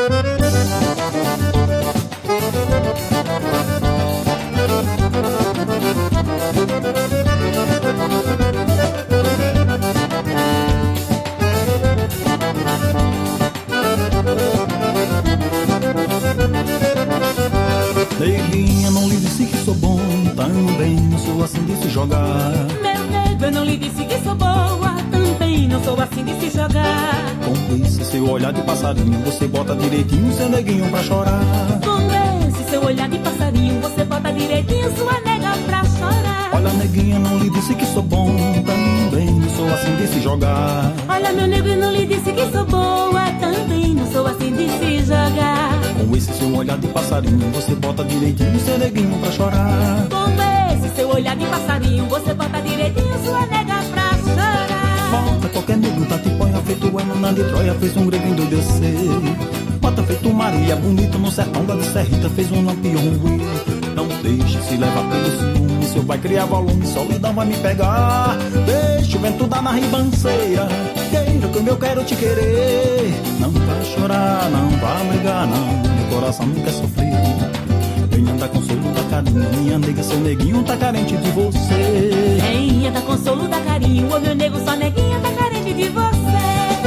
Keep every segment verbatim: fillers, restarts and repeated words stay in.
Neguinha, não lhe disse que sou bom, também não sou assim de se jogar. Meu nego, eu não lhe disse que sou boa, também não sou assim de se jogar. Com esse seu olhar de passarinho, você bota direitinho seu neguinho pra chorar. Com esse seu olhar de passarinho, você bota direitinho sua nega pra chorar. Olha, neguinha, não lhe disse que sou bom, também não sou assim de se jogar. Olha, meu nego, eu não lhe disse que sou boa, também não sou assim de se jogar. Com esse seu olhar de passarinho, você bota direitinho seu neguinho pra chorar. Com esse seu olhar de passarinho, você bota direitinho sua nega pra chorar. Bota qualquer nego, tá te põe feito Emana de Troia, fez um grego endoidecer. Bota feito Maria, bonita no sertão da Serrita, fez um lampião ruim. Não deixe se levar pelo ciúme, seu vai criar volume, solidão vai me pegar. Deixa o vento dar na ribanceira, queira como eu quero te querer. Não vai chorar, não vai brigar, não, meu coração não quer sofrer. Venha dar consolo da carinho, minha nega, seu neguinho tá carente de você. Venha dar consolo da carinho, ô meu nego, sua neguinha tá carente de você.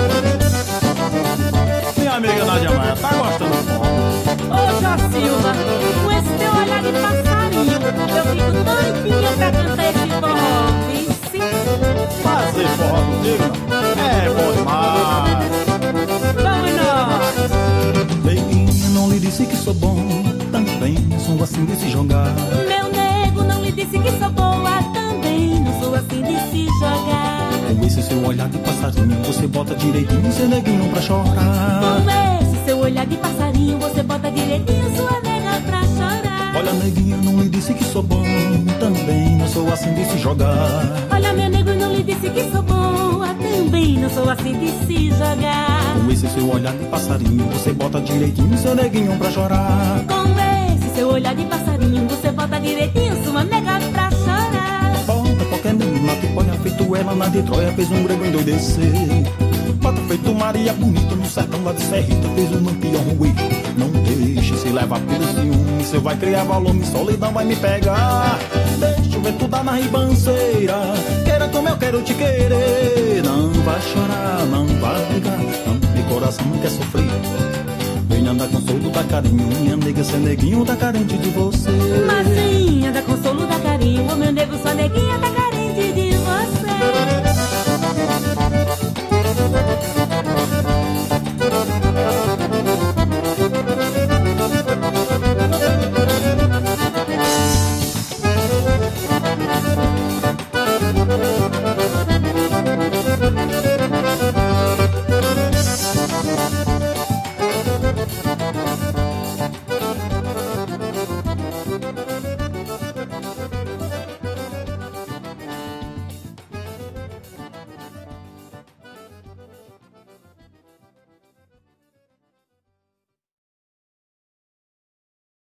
Minha amiga Nádia Maia, tá gostando do forró? Ô Jó Silva, com esse teu olhar de passarinho, eu fico doidinha pra cantar esse forró, vice. Fazer forró comigo é bom demais. Vamos nós. Neguinha, não lhe disse que sou bom, também não sou assim de se jogar. Meu nego, não lhe disse que sou boa, também não sou assim de se jogar. Com esse seu olhar de passarinho, você bota direitinho seu neguinho pra chorar. Com esse seu olhar de passarinho, você bota direitinho sua nega pra chorar. Olha, neguinha, não lhe disse que sou bom, também não sou assim de se jogar. Olha, meu nego, não lhe disse que sou boa, também não sou assim de se jogar. Com esse seu olhar de passarinho, você bota direitinho seu neguinho pra chorar. Com esse seu olhar de passarinho, você bota direitinho sua nega pra chorar. Bota qualquer menina que ponha feito ela na de Troia, fez um grego endoidecer. Bota feito Maria bonita no sertão lá de Serrita, fez um lampião ruim. Não deixe se levar pelo ciúme, você vai criar volume, solidão vai me pegar. Deixa o vento dar na ribanceira, queira como eu quero te querer. Não vai chorar, não vai brigar, não, meu coração não quer sofrer. Venha dar consolo da carinho, minha nega, seu neguinho tá carente de você. Mazinha, dá consolo da carinho, ô meu nego, sua neguinha tá carente.